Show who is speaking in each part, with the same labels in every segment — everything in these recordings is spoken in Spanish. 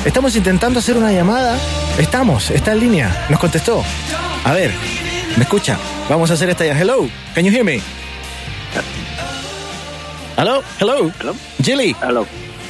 Speaker 1: Estamos intentando hacer una llamada. Está en línea. Nos contestó. A ver, ¿me escucha? Vamos a hacer esta llamada. Hello, can you hear me? Hello?
Speaker 2: Hello?
Speaker 1: Jilly.
Speaker 2: Hello.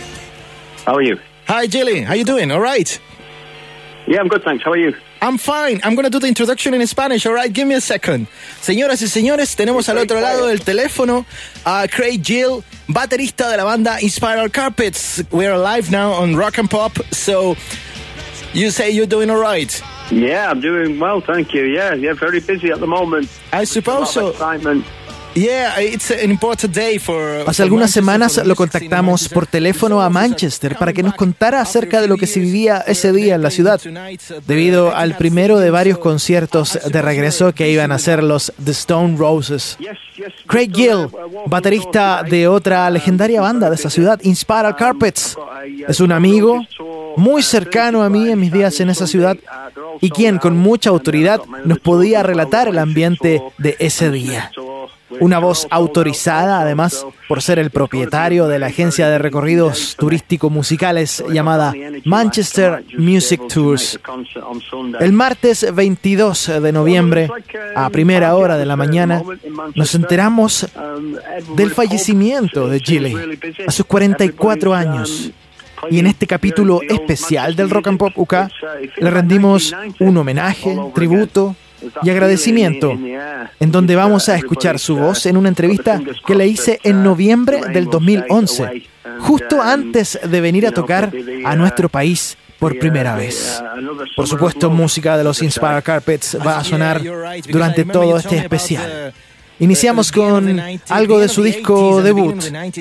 Speaker 2: How are you?
Speaker 1: Hi, Jilly. How you doing? All right.
Speaker 2: Yeah, I'm good, thanks. How are you?
Speaker 1: I'm fine. I'm going to do the introduction in Spanish. All right, give me a second. Señoras y señores, tenemos al otro lado del teléfono a Craig Gill, baterista de la banda Inspiral Carpets. We are live now on Rock and Pop. So, you say you're doing all right?
Speaker 2: Yeah, I'm doing well, thank you. Yeah, very busy at the moment.
Speaker 1: I suppose so.
Speaker 2: Excitement.
Speaker 1: Yeah, it's an important day for.
Speaker 3: Hace algunas semanas lo contactamos por teléfono a Manchester para que nos contara acerca de lo que se vivía ese día en la ciudad, debido al primero de varios conciertos de regreso que iban a ser los The Stone Roses. Craig Gill, baterista de otra legendaria banda de esa ciudad, Inspiral Carpets, es un amigo muy cercano a mí en mis días en esa ciudad y quien con mucha autoridad nos podía relatar el ambiente de ese día. Una voz autorizada, además, por ser el propietario de la agencia de recorridos turístico-musicales llamada Manchester Music Tours. El martes 22 de noviembre, a primera hora de la mañana, nos enteramos del fallecimiento de Gilly a sus 44 años. Y en este capítulo especial del Rock and Pop UK le rendimos un homenaje, tributo y agradecimiento, en donde vamos a escuchar su voz en una entrevista que le hice en noviembre del 2011, justo antes de venir a tocar a nuestro país por primera vez. Por supuesto, música de los Inspiral Carpets va a sonar durante todo este especial. Iniciamos con algo de su disco debut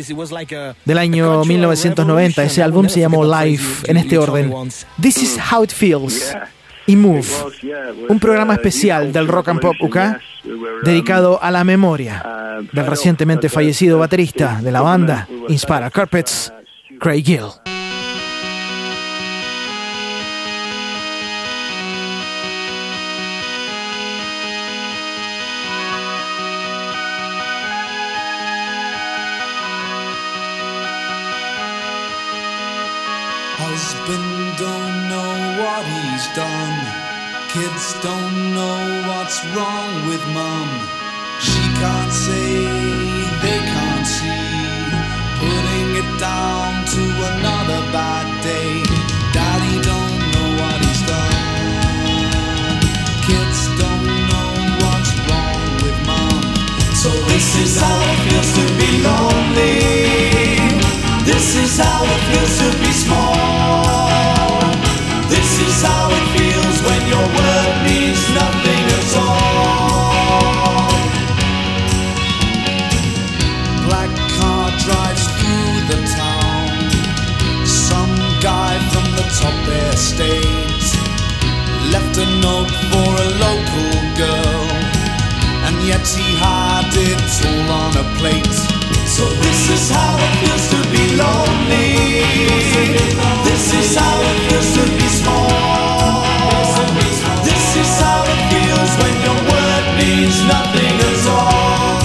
Speaker 3: del año 1990. Ese álbum se llamó Live, en este orden: This Is How It Feels y Move, un programa especial del Rock and Pop UK dedicado a la memoria del recientemente fallecido baterista de la banda Inspiral Carpets, Craig Gill.
Speaker 4: Husband don't know what he's done. Kids don't know what's wrong with mum. She can't say, they can't see. Putting it down to another bad day. Daddy don't know what he's done. Kids don't know what's wrong with mum. So this is how it feels to be lonely. This is how it feels to be small. This is how it feels when your word means nothing at all. Black car drives through the town. Some guy from the top estate left a note for a local girl, and yet he had it all on a plate. So this is how it feels to be lonely. This is how it feels to be small. This is how it feels when your word means nothing at all.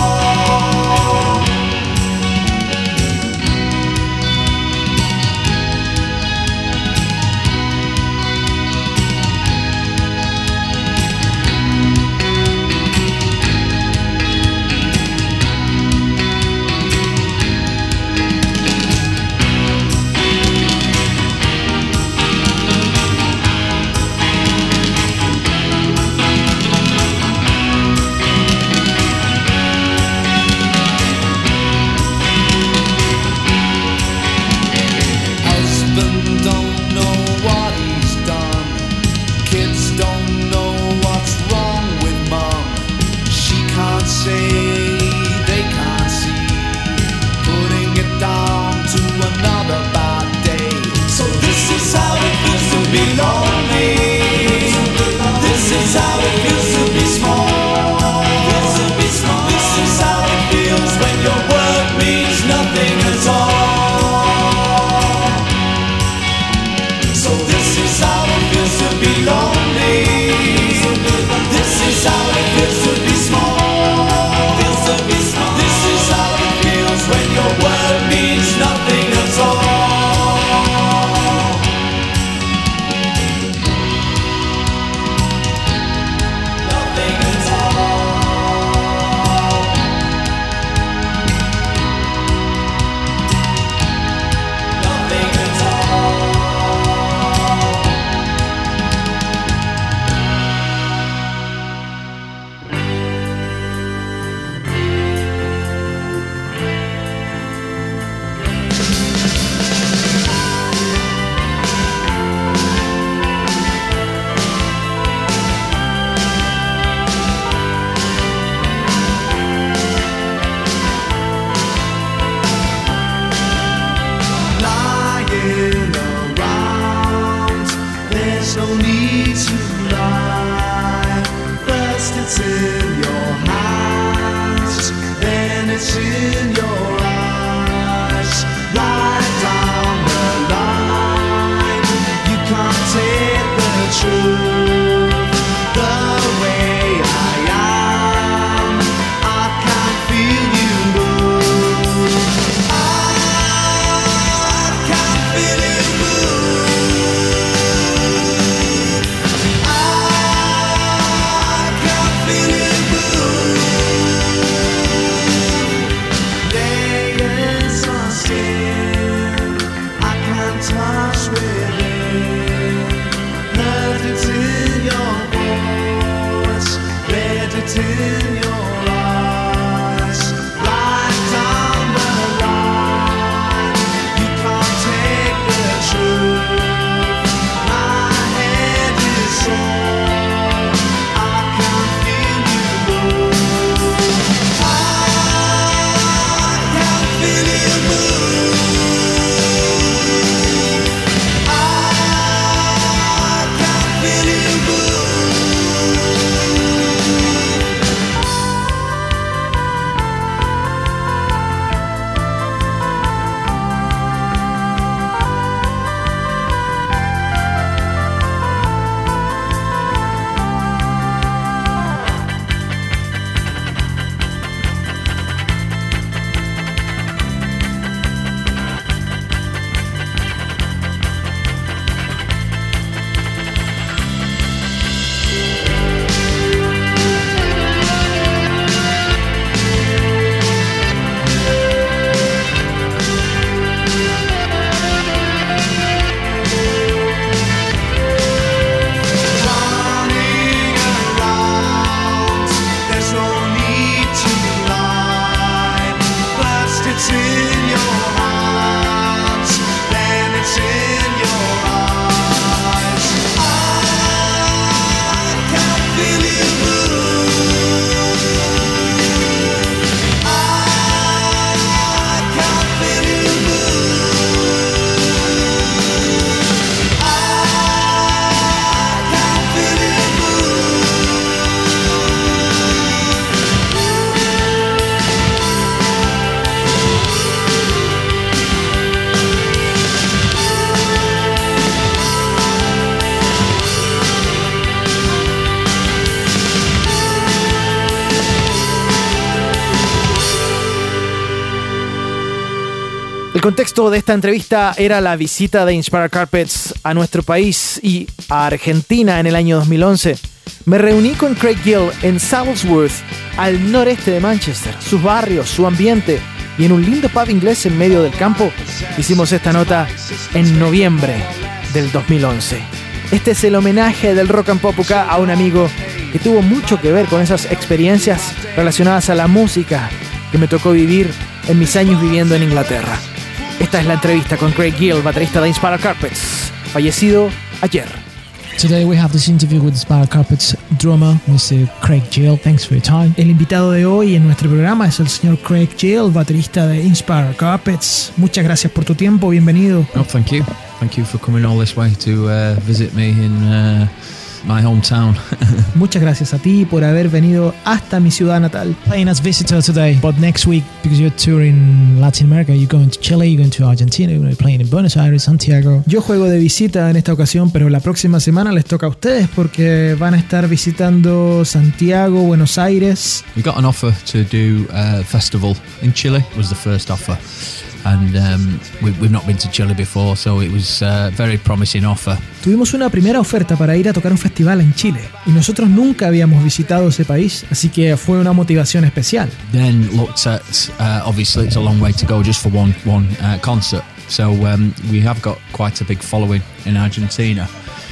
Speaker 3: El contexto de esta entrevista era la visita de Inspired Carpets a nuestro país y a Argentina en el año 2011. Me reuní con Craig Gill en Sablesworth, al noreste de Manchester, sus barrios, su ambiente, y en un lindo pub inglés en medio del campo hicimos esta nota en noviembre del 2011. Este es el homenaje del Rock and Pop UK a un amigo que tuvo mucho que ver con esas experiencias relacionadas a la música que me tocó vivir en mis años viviendo en Inglaterra. Esta es la entrevista con Craig Gill, baterista de Inspired Carpets, fallecido ayer.
Speaker 5: Today we have this interview with Inspired Carpets drummer, Mr. Craig Gill. Thanks for your time.
Speaker 6: El invitado de hoy en nuestro programa es el señor Craig Gill, baterista de Inspired Carpets. Muchas gracias por tu tiempo, bienvenido.
Speaker 5: Oh, thank you. Thank you for coming all this way to visit me in my hometown.
Speaker 6: Muchas gracias a ti por haber venido hasta mi ciudad natal.
Speaker 5: Playing as visitor today, but next week, because you're touring Latin America, you're going to Chile, you're going to Argentina, you're going to be playing in Buenos Aires, Santiago.
Speaker 6: Yo juego de visita en esta ocasión, pero la próxima semana les toca a ustedes porque van a estar visitando Santiago, Buenos Aires.
Speaker 5: We got an offer to do a festival in Chile. It was the first offer. And we've not been to Chile before, so it was a very promising offer.
Speaker 6: Tuvimos una primera oferta para ir a tocar un festival en Chile y nosotros nunca habíamos visitado ese país, así que fue una motivación especial.
Speaker 5: Then looked at obviously it's a long way to go just for one concert, so we have got quite a big following in Argentina.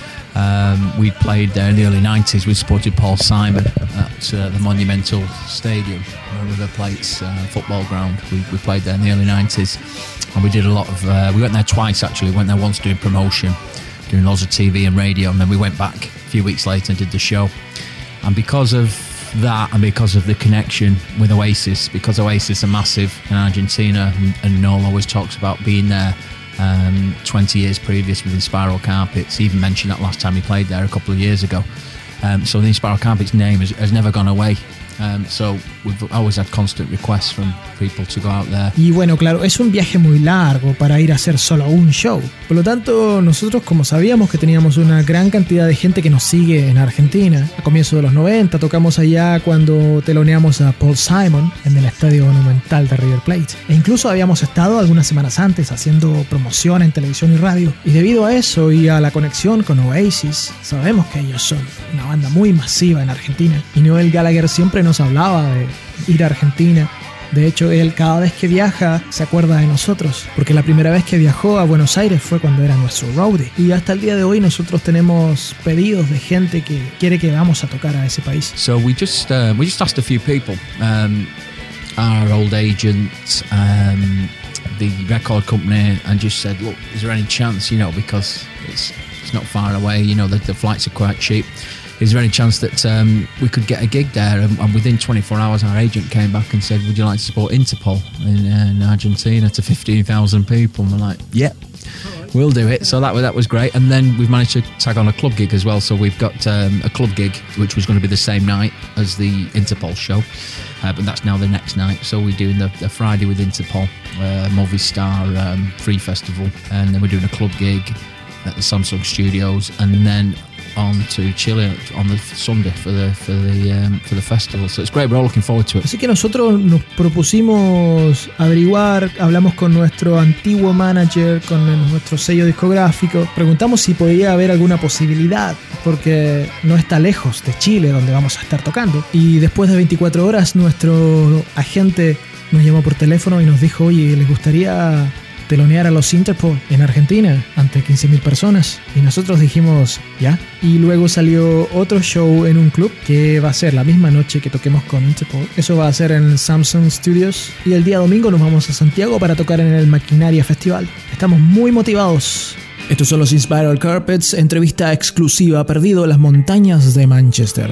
Speaker 5: We played there in the early 90s. We supported Paul Simon at the Monumental Stadium, River Plate's football ground. We played there in the early 90s, and we did a lot of we went there twice actually. We went there once doing promotion, doing loads of TV and radio, and then we went back a few weeks later and did the show. And because of that, and because of the connection with Oasis, because Oasis are massive in Argentina, and Noel always talks about being there 20 years previous with Inspired Carpets. He even mentioned that last time he played there a couple of years ago. So the Inspired Carpets name has never gone away. So we've always had constant requests from people to go out there.
Speaker 6: Y bueno, claro, es un viaje muy largo para ir a hacer solo un show. Por lo tanto, nosotros, como sabíamos que teníamos una gran cantidad de gente que nos sigue en Argentina, a comienzos de los 90 tocamos allá cuando teloneamos a Paul Simon en el Estadio Monumental de River Plate. E incluso habíamos estado algunas semanas antes haciendo promoción en televisión y radio. Y debido a eso y a la conexión con Oasis, sabemos que ellos son una banda muy masiva en Argentina. Y Noel Gallagher siempre nos hablaba de ir a Argentina. De hecho, él cada vez que viaja se acuerda de nosotros, porque la primera vez que viajó a Buenos Aires fue cuando era nuestro roadie. Y hasta el día de hoy nosotros tenemos pedidos de gente que quiere que vamos a tocar a ese país.
Speaker 5: So we just asked a few people, our old agent, the record company, and just said, look, is there any chance, because it's not far away, the flights are quite cheap. Is there any chance that we could get a gig there? And within 24 hours, our agent came back and said, would you like to support Interpol in Argentina to 15,000 people? And we're like, yeah, we'll do it. So that was great. And then we've managed to tag on a club gig as well. So we've got a club gig, which was going to be the same night as the Interpol show. But that's now the next night. So we're doing the Friday with Interpol, Movistar Free Festival. And then we're doing a club gig at the Samsung Studios. And then on to Chile on the Sunday for the festival. So it's great, we're all looking forward to it.
Speaker 6: Así que nosotros nos propusimos averiguar, hablamos con nuestro antiguo manager, con nuestro sello discográfico, preguntamos si podía haber alguna posibilidad, porque no está lejos de Chile donde vamos a estar tocando. Y después de 24 horas nuestro agente nos llamó por teléfono y nos dijo, oye, ¿les gustaría telonear a los Interpol en Argentina ante 15.000 personas? Y nosotros dijimos ya. Y luego salió otro show en un club que va a ser la misma noche que toquemos con Interpol. Eso va a ser en Samsung Studios. Y el día domingo nos vamos a Santiago para tocar en el Maquinaria Festival. Estamos muy motivados. Estos son los Inspired Carpets, entrevista exclusiva, perdido en las montañas de Manchester.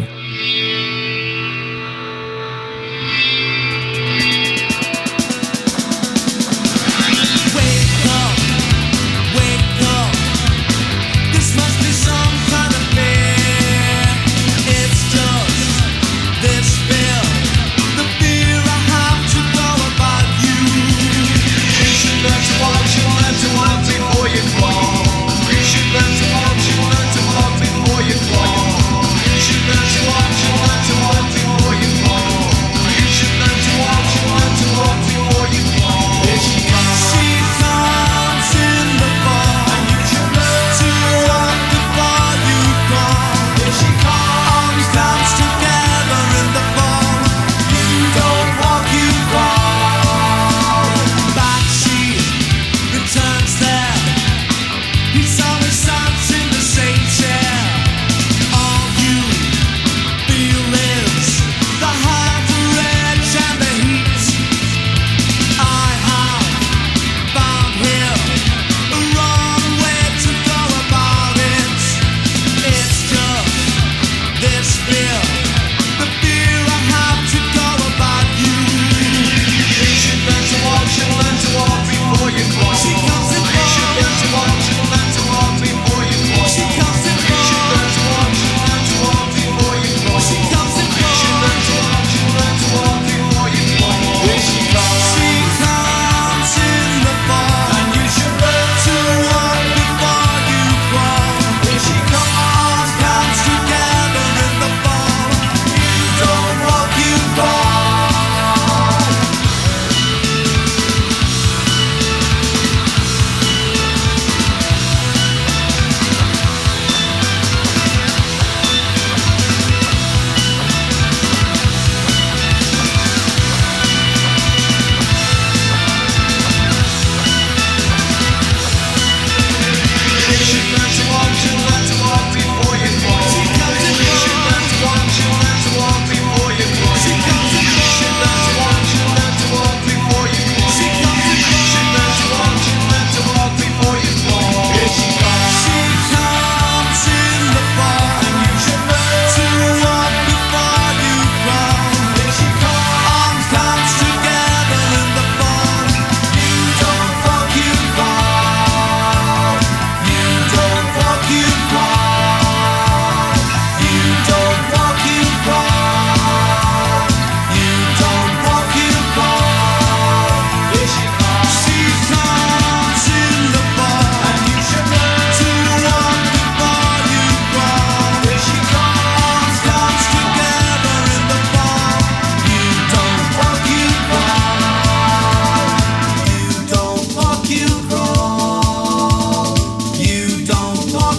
Speaker 7: Before you fall, you should learn to watch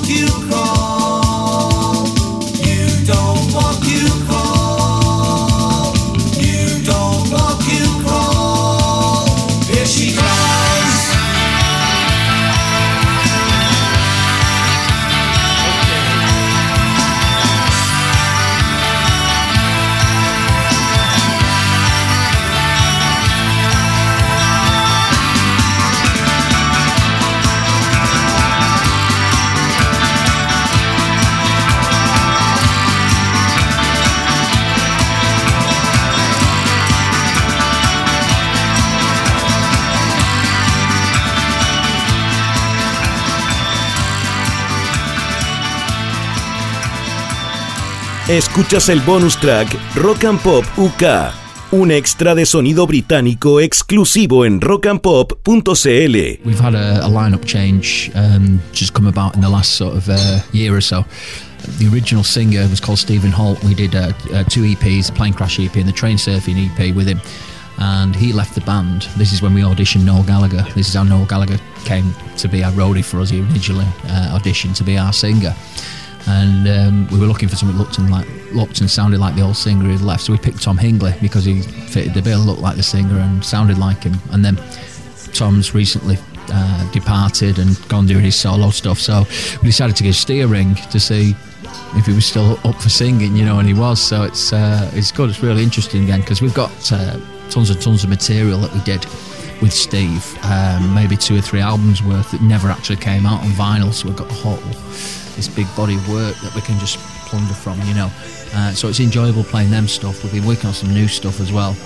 Speaker 4: you crawl. You don't walk, you crawl. You don't walk, you crawl. Here she comes.
Speaker 7: Escuchas el bonus track Rock and Pop UK, un extra de sonido británico exclusivo en rockandpop.cl.
Speaker 5: We've had a lineup change just come about in the last sort of year or so. The original singer was called Stephen Holt. We did 2 EPs, the Plane Crash EP and the Train Surfing EP with him. And he left the band. This is when we auditioned Noel Gallagher. This is how Noel Gallagher came to be our roadie for us. He originally auditioned to be our singer. And we were looking for someone that looked and sounded like the old singer who'd left. So we picked Tom Hingley because he fitted the bill, looked like the singer and sounded like him. And then Tom's recently departed and gone doing his solo stuff. So we decided to give Steve a ring to see if he was still up for singing, you know, and he was. So it's good. It's really interesting again because we've got tons and tons of material that we did with Steve, maybe 2 or 3 albums worth that never actually came out on vinyl. So we've got this big body of work that we can just plunder from, you know. So it's enjoyable playing them stuff. We've been working on some new stuff as well.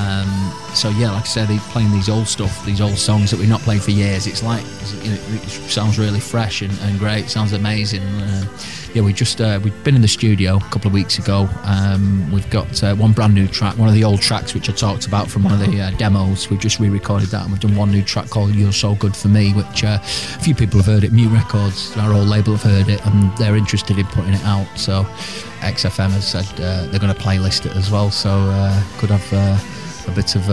Speaker 5: So yeah, like I said, playing these old stuff, these old songs that we've not played for years. It's like, you know, it sounds really fresh and great. It sounds amazing. Yeah, we've been in the studio a couple of weeks ago. We've got one brand new track, one of the old tracks which I talked about from one of the demos. We've just re-recorded that, and we've done one new track called You're So Good For Me, which a few people have heard it. Mute Records, our old label, have heard it, and they're interested in putting it out. So XFM has said they're going to playlist it as well, so could have a bit of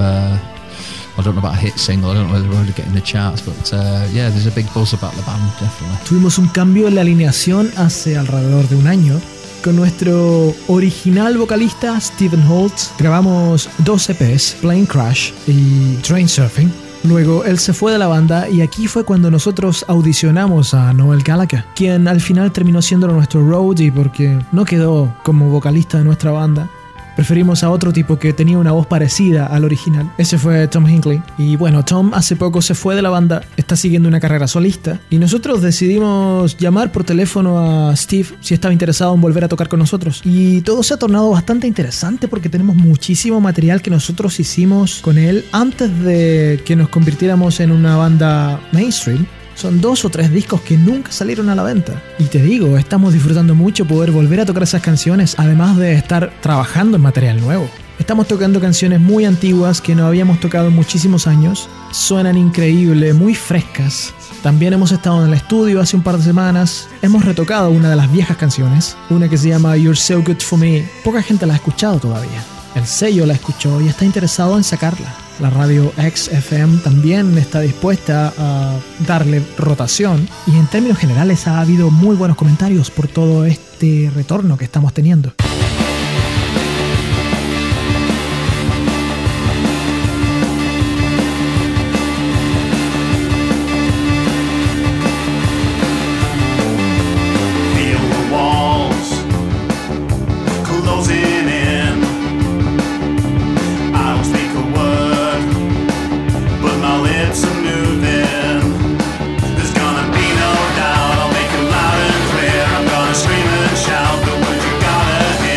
Speaker 5: I don't know about a hit single, I don't know whether we're going to get in the charts, but yeah, there's a big buzz about the band, definitely.
Speaker 6: Tuvimos un cambio en la alineación hace alrededor de un año. Con nuestro original vocalista Stephen Holt grabamos 2 EPs, Plane Crash y Train Surfing. Luego él se fue de la banda y aquí fue cuando nosotros audicionamos a Noel Gallagher, quien al final terminó siendo nuestro roadie porque no quedó como vocalista de nuestra banda. Preferimos a otro tipo que tenía una voz parecida al original. Ese fue Tom Hingley. Y bueno, Tom hace poco se fue de la banda, está siguiendo una carrera solista. Y nosotros decidimos llamar por teléfono a Steve si estaba interesado en volver a tocar con nosotros. Y todo se ha tornado bastante interesante porque tenemos muchísimo material que nosotros hicimos con él antes de que nos convirtiéramos en una banda mainstream. Son 2 o 3 discos que nunca salieron a la venta. Y te digo, estamos disfrutando mucho poder volver a tocar esas canciones, además de estar trabajando en material nuevo. Estamos tocando canciones muy antiguas que no habíamos tocado en muchísimos años. Suenan increíble, muy frescas. También hemos estado en el estudio hace un par de semanas. Hemos retocado una de las viejas canciones, una que se llama You're So Good For Me. Poca gente la ha escuchado todavía. El sello la escuchó y está interesado en sacarla. La radio XFM también está dispuesta a darle rotación y en términos generales ha habido muy buenos comentarios por todo este retorno que estamos teniendo.
Speaker 4: Scream and shout the words you gotta hear.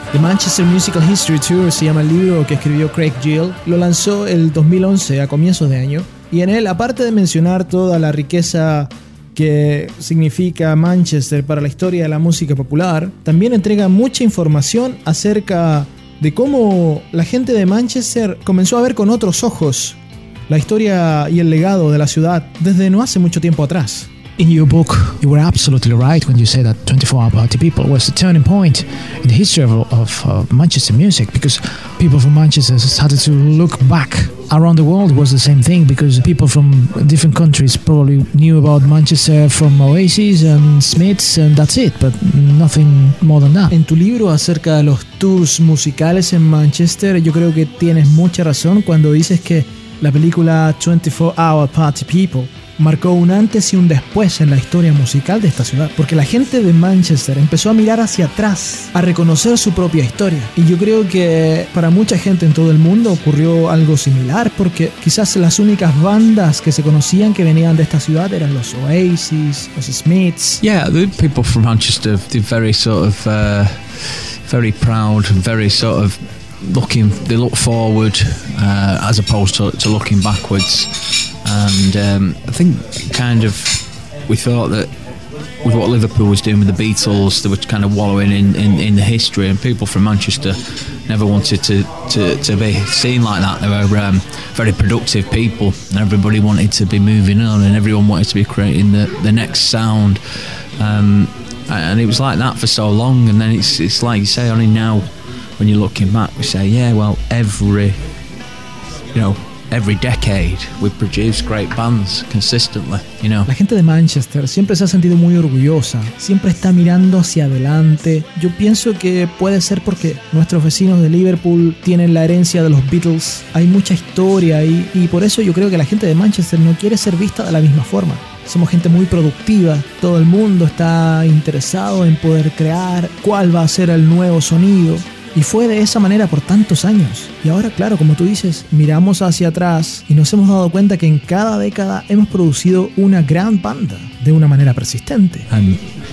Speaker 6: The Manchester Musical History Tour se llama el libro que escribió Craig Gill. Lo lanzó el 2011 a comienzos de año. Y en él, aparte de mencionar toda la riqueza que significa Manchester para la historia de la música popular, también entrega mucha información acerca de cómo la gente de Manchester comenzó a ver con otros ojos la historia y el legado de la ciudad desde no hace mucho tiempo atrás.
Speaker 8: In your book, you were absolutely right when you said that 24 Hour Party People was the turning point in the history of Manchester music, because people from Manchester started to look back. Around the world was the same thing, because people from different countries probably knew about Manchester from Oasis and Smiths, and that's it, but nothing more than that.
Speaker 6: En tu libro acerca de los tours musicales en Manchester, yo creo que tienes mucha razón cuando dices que la película 24 Hour Party People marcó un antes y un después en la historia musical de esta ciudad, porque la gente de Manchester empezó a mirar hacia atrás, a reconocer su propia historia. Y yo creo que para mucha gente en todo el mundo ocurrió algo similar, porque quizás las únicas bandas que se conocían que venían de esta ciudad eran los Oasis, los Smiths.
Speaker 5: Yeah, the people from Manchester, they're very sort of very proud and very sort of they look forward as opposed to looking backwards. And I think kind of we thought that with what Liverpool was doing with the Beatles, they were kind of wallowing in the history, and people from Manchester never wanted to be seen like that. They were very productive people, and everybody wanted to be moving on, and everyone wanted to be creating the next sound. And it was like that for so long, and then it's like you say, only now when you're looking back, we say, yeah, well, every decade we produce great bands consistently, you know.
Speaker 6: La gente de Manchester siempre se ha sentido muy orgullosa, siempre está mirando hacia adelante. Yo pienso que puede ser porque nuestros vecinos de Liverpool tienen la herencia de los Beatles. Hay mucha historia ahí, y por eso yo creo que la gente de Manchester no quiere ser vista de la misma forma. Somos gente muy productiva, todo el mundo está interesado en poder crear cuál va a ser el nuevo sonido. Y fue de esa manera por tantos años. Y ahora, claro, como tú dices, miramos hacia atrás y nos hemos dado cuenta que en cada década hemos producido una gran banda de una manera persistente.
Speaker 5: And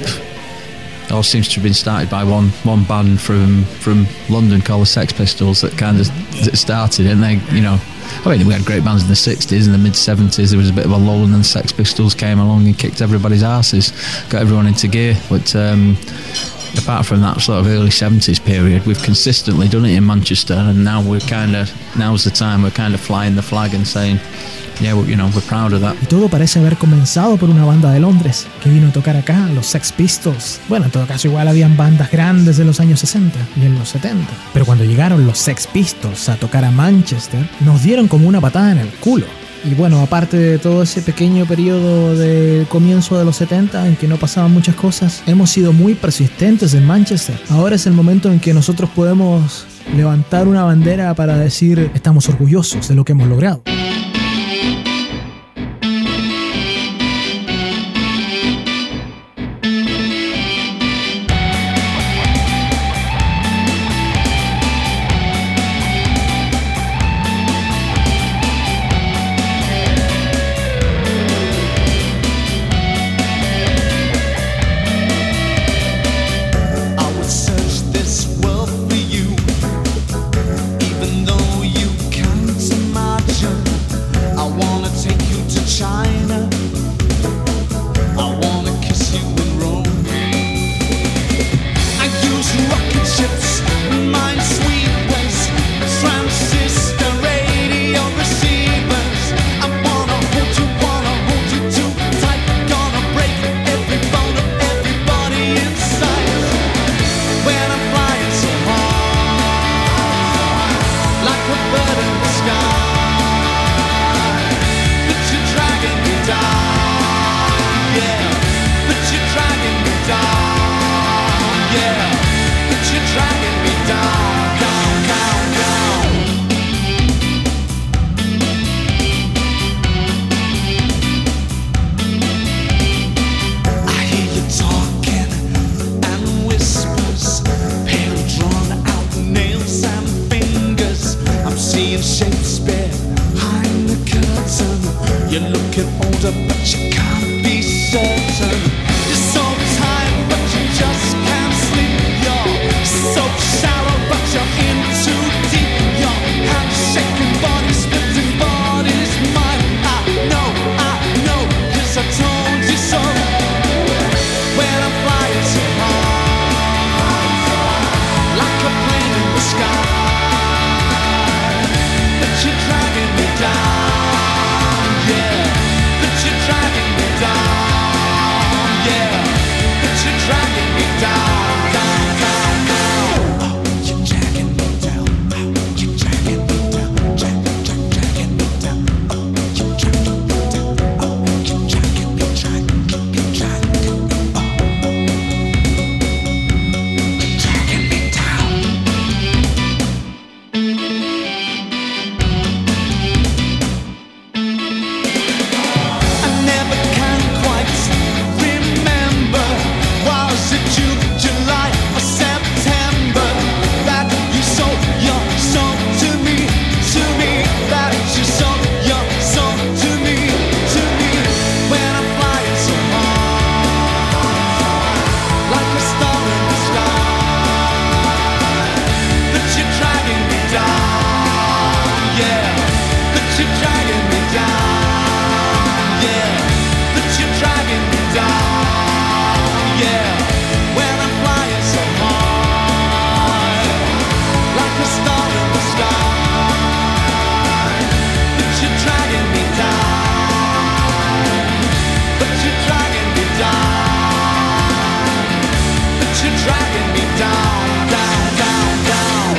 Speaker 5: it all seems to have been started by one band from London called the Sex Pistols that kind of started it. And they, you know, I mean, we had great bands in the 60s, in the mid-70s. There was a bit of a lull, and then the Sex Pistols came along and kicked everybody's asses, got everyone into gear. But apart from that sort of early 70s period, we've consistently done it in Manchester, and now now's the time we're kind of flying the flag and saying, yeah, we're proud of that.
Speaker 6: Y todo parece haber comenzado por una banda de Londres que vino a tocar acá, los Sex Pistols. Bueno, en todo caso igual habían bandas grandes de los años 60 y en los 70. Pero cuando llegaron los Sex Pistols a tocar a Manchester, nos dieron como una patada en el culo. Y bueno, aparte de todo ese pequeño periodo del comienzo de los 70 en que no pasaban muchas cosas, hemos sido muy persistentes en Manchester. Ahora es el momento en que nosotros podemos levantar una bandera para decir estamos orgullosos de lo que hemos logrado.
Speaker 4: Even though you can't imagine dragging me down, down, down, down.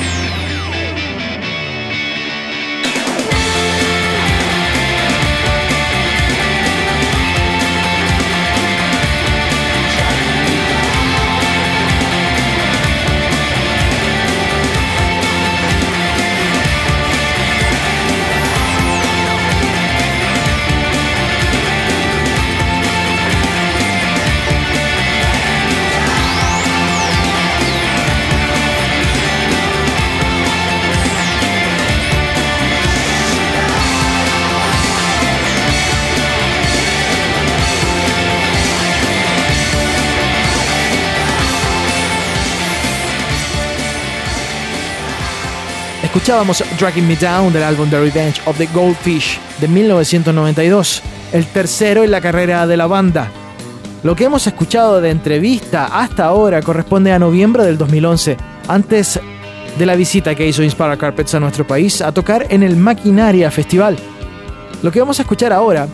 Speaker 3: Escuchábamos Dragging Me Down del álbum The Revenge of the Goldfish de 1992, el tercero en la carrera de la banda. Lo que hemos escuchado de entrevista hasta ahora corresponde a noviembre del 2011, antes de la visita que hizo Inspiral Carpets a nuestro país a tocar en el Maquinaria Festival. Lo que vamos a escuchar ahora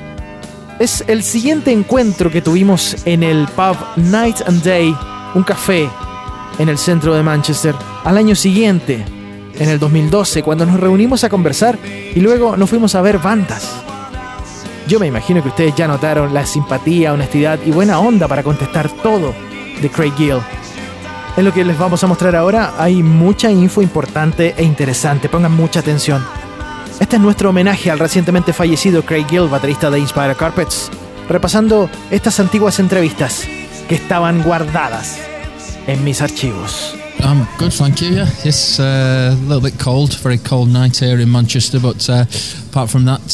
Speaker 3: es el siguiente encuentro que tuvimos en el pub Night and Day, un café en el centro de Manchester, al año siguiente, en el 2012, cuando nos reunimos a conversar y luego nos fuimos a ver bandas. Yo me imagino que ustedes ya notaron la simpatía, honestidad y buena onda para contestar todo de Craig Gill. En lo que les vamos a mostrar ahora hay mucha info importante e interesante, pongan mucha atención. Este es nuestro homenaje al recientemente fallecido Craig Gill, baterista de Inspiral Carpets, repasando estas antiguas entrevistas que estaban guardadas en mis archivos.
Speaker 5: I'm good, thank you. Yeah, it's a little bit cold, very cold night here in Manchester, but apart from that,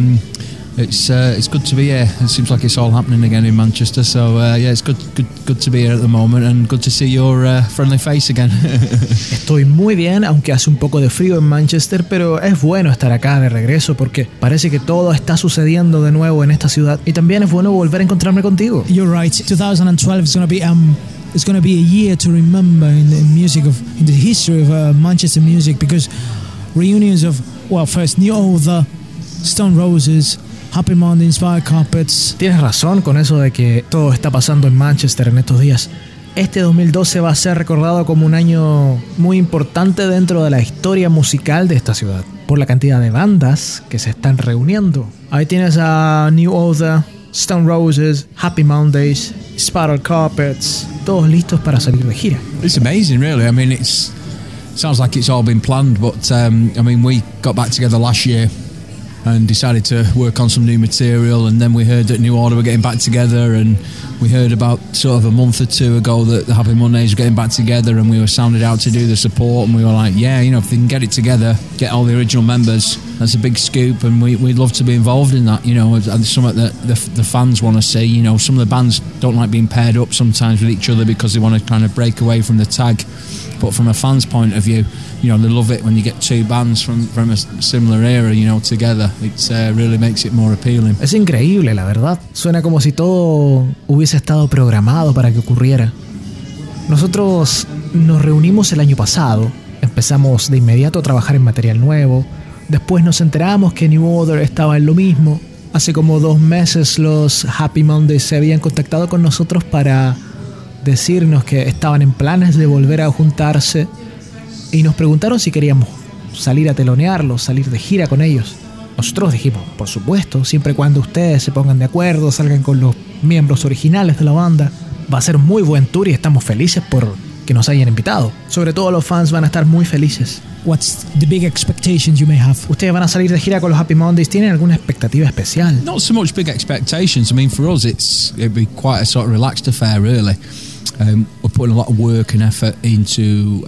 Speaker 5: it's good to be here. It seems like it's all happening again in Manchester, so yeah, it's good to be here at the moment, and good to see your friendly face again.
Speaker 6: Estoy muy bien, aunque hace un poco de frío en Manchester, pero es bueno estar acá de regreso porque parece que todo está sucediendo de nuevo en esta ciudad y también es bueno volver a encontrarme contigo.
Speaker 8: You're right. 2012 is going to be it's going to be a year to remember in the history of Manchester music, because reunions of, well, first New Order, Stone Roses, Happy Monday, Inspiral Carpets.
Speaker 6: Tienes razón con eso de que todo está pasando en Manchester en estos días. Este 2012 va a ser recordado como un año muy importante dentro de la historia musical de esta ciudad, por la cantidad de bandas que se están reuniendo. Ahí tienes a New Order, Stone Roses, Happy Mondays, Spiral Carpets, todos listos para salir de gira.
Speaker 5: It's amazing, really. I mean, sounds like it's all been planned, but I mean, we got back together last year and decided to work on some new material, and then we heard that New Order were getting back together, and we heard about sort of a month or two ago that the Happy Mondays were getting back together, and we were sounded out to do the support, and we were like, yeah, you know, if they can get it together, get all the original members, that's a big scoop, and we'd love to be involved in that, you know, and something that the fans want to see. You know, some of the bands don't like being paired up sometimes with each other because they want to kind of break away from the tag, but from a fan's point of view, you know, they love it when you get two bands from a similar era, you know, together. It really makes it more appealing.
Speaker 6: Es increíble, la verdad. Suena como si todo hubiese estado programado para que ocurriera. Nosotros nos reunimos el año pasado, empezamos de inmediato a trabajar en material nuevo, después nos enteramos que New Order estaba en lo mismo. Hace como 2 meses los Happy Mondays se habían contactado con nosotros para decirnos que estaban en planes de volver a juntarse y nos preguntaron si queríamos salir a telonearlos, salir de gira con ellos. Nosotros dijimos, por supuesto, siempre y cuando ustedes se pongan de acuerdo, salgan con los miembros originales de la banda. Va a ser muy buen tour y estamos felices por que nos hayan invitado. Sobre todo los fans van a estar muy felices.
Speaker 8: What's the big expectations you may have?
Speaker 6: ¿Ustedes van a salir de gira con los Happy Mondays? ¿Tienen alguna expectativa especial?
Speaker 5: Not so much big expectations. I mean, for us, it'd be quite a sort of relaxed affair, really. We're putting a lot of work and effort into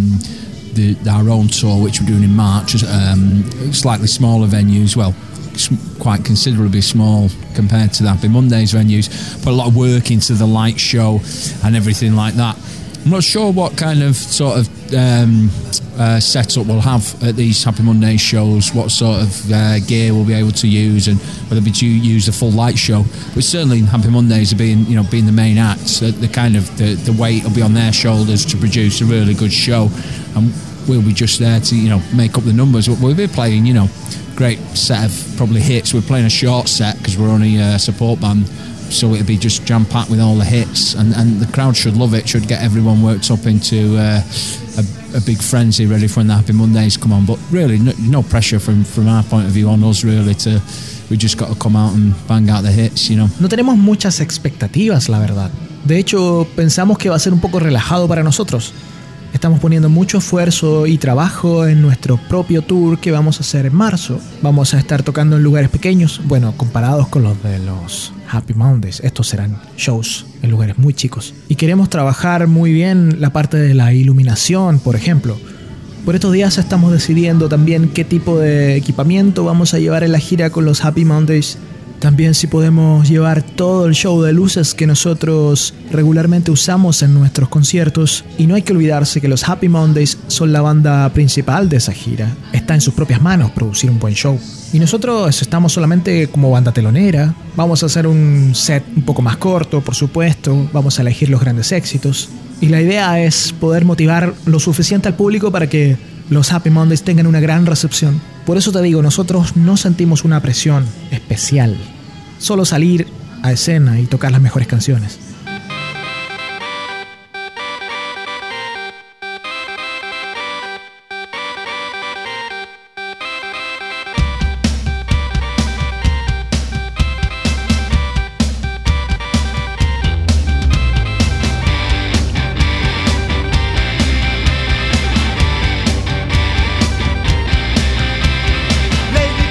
Speaker 5: our own tour, which we're doing in March, slightly smaller venues, well, quite considerably small compared to the Happy Mondays venues. Put a lot of work into the light show and everything like that. I'm not sure what kind of sort of setup we'll have at these Happy Mondays shows, what sort of gear we'll be able to use, and whether we use the full light show. But certainly Happy Mondays are being the main acts, the kind of the weight will be on their shoulders to produce a really good show, and we'll be just there to make up the numbers. We'll be playing great set of probably hits. We're playing a short set because we're only a support band, so it'd be just jam packed with all the hits, and the crowd should love it. Should get everyone worked up into a big frenzy, ready for when the Happy Mondays come on. But really, no pressure from our point of view on us really to. We just got to come out and bang out the hits, you know.
Speaker 6: No tenemos muchas expectativas, la verdad. De hecho, pensamos que va a ser un poco relajado para nosotros. Estamos poniendo mucho esfuerzo y trabajo en nuestro propio tour que vamos a hacer en marzo. Vamos a estar tocando en lugares pequeños, bueno, comparados con los de los Happy Mondays. Estos serán shows en lugares muy chicos. Y queremos trabajar muy bien la parte de la iluminación, por ejemplo. Por estos días estamos decidiendo también qué tipo de equipamiento vamos a llevar en la gira con los Happy Mondays. También si podemos llevar todo el show de luces que nosotros regularmente usamos en nuestros conciertos. Y no hay que olvidarse que los Happy Mondays son la banda principal de esa gira. Está en sus propias manos producir un buen show. Y nosotros estamos solamente como banda telonera. Vamos a hacer un set un poco más corto, por supuesto. Vamos a elegir los grandes éxitos. Y la idea es poder motivar lo suficiente al público para que los Happy Mondays tengan una gran recepción. Por eso te digo, nosotros no sentimos una presión especial. Solo salir a escena y tocar las mejores canciones.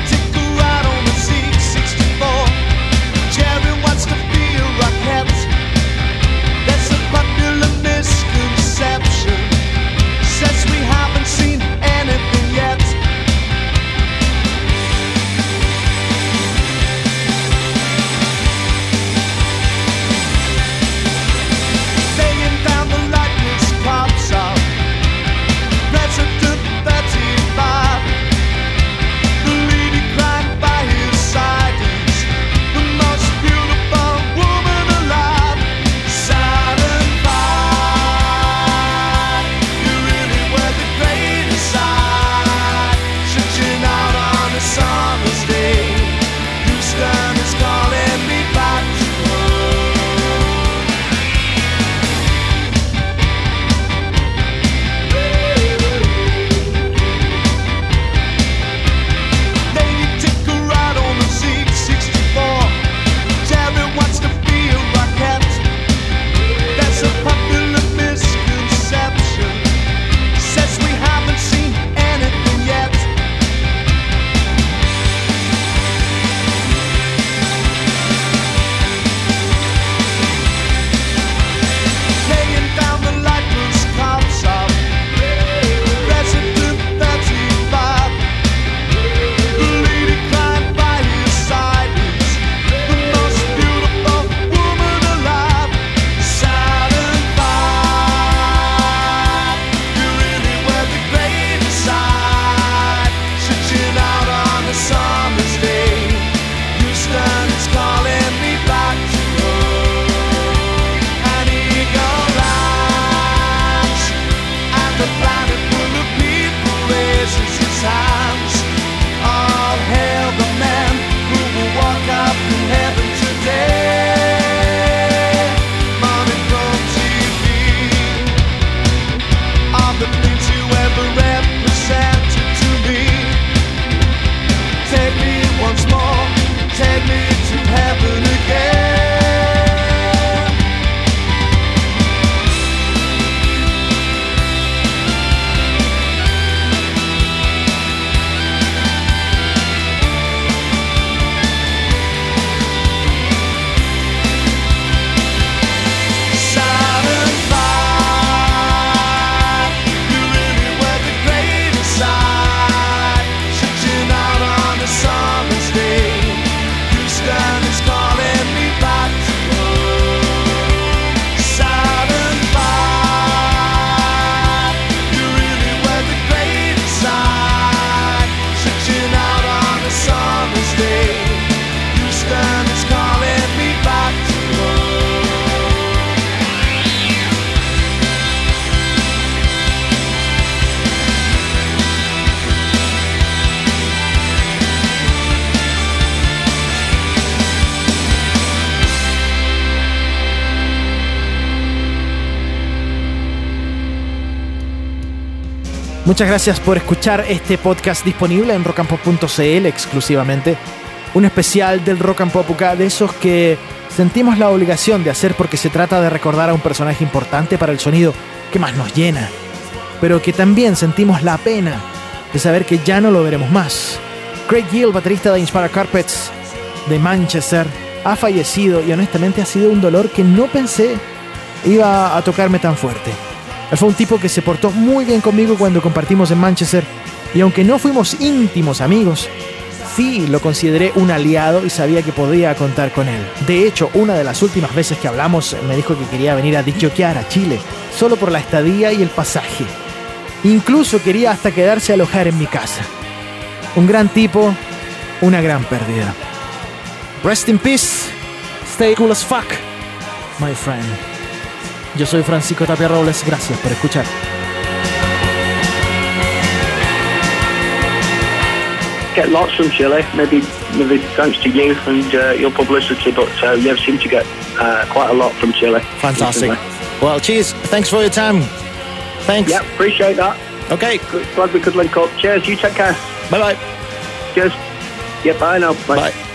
Speaker 9: Cherry wants to feel rockets.
Speaker 3: Muchas gracias por escuchar este podcast disponible en rockandpop.cl exclusivamente. Un especial del Rock and Pop UK, de esos que sentimos la obligación de hacer porque se trata de recordar a un personaje importante para el sonido que más nos llena, pero que también sentimos la pena de saber que ya no lo veremos más. Craig Gill, baterista de Inspired Carpets de Manchester, ha fallecido y honestamente ha sido un dolor que no pensé iba a tocarme tan fuerte. Él fue un tipo que se portó muy bien conmigo cuando compartimos en Manchester, y aunque no fuimos íntimos amigos, sí lo consideré un aliado y sabía que podía contar con él. De hecho, una de las últimas veces que hablamos me dijo que quería venir a disjoquear a Chile, solo por la estadía y el pasaje. Incluso quería hasta quedarse a alojar en mi casa. Un gran tipo, una gran pérdida. Rest in peace, stay cool as fuck, my friend. Yo soy Francisco Tapia Robles, gracias por escuchar.
Speaker 2: Get lots from Chile, maybe thanks to you and your publicity, but you seem to get quite a lot from Chile.
Speaker 1: Fantastic. Well, cheers. Thanks for your time. Thanks.
Speaker 2: Yeah, appreciate that.
Speaker 1: Okay.
Speaker 2: Glad we could link up. Cheers, you take care.
Speaker 1: Bye-bye.
Speaker 2: Cheers. Yeah, bye now. Bye.
Speaker 1: Bye.